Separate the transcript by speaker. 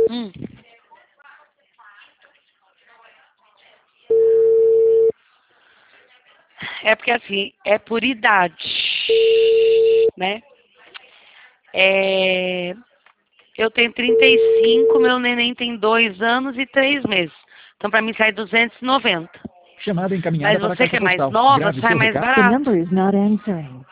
Speaker 1: Hum. É porque assim, é por idade, né? Eu tenho 35, meu neném tem 2 anos e 3 meses. Então, para mim, sai 290.
Speaker 2: Chamada encaminhada
Speaker 1: Mas
Speaker 2: para a
Speaker 1: você
Speaker 2: caixa
Speaker 1: que é mais
Speaker 2: postal.
Speaker 1: nova,
Speaker 2: Grave
Speaker 1: sai
Speaker 2: seu
Speaker 1: mais
Speaker 2: recado.
Speaker 3: The
Speaker 1: barato.
Speaker 3: number is not answering.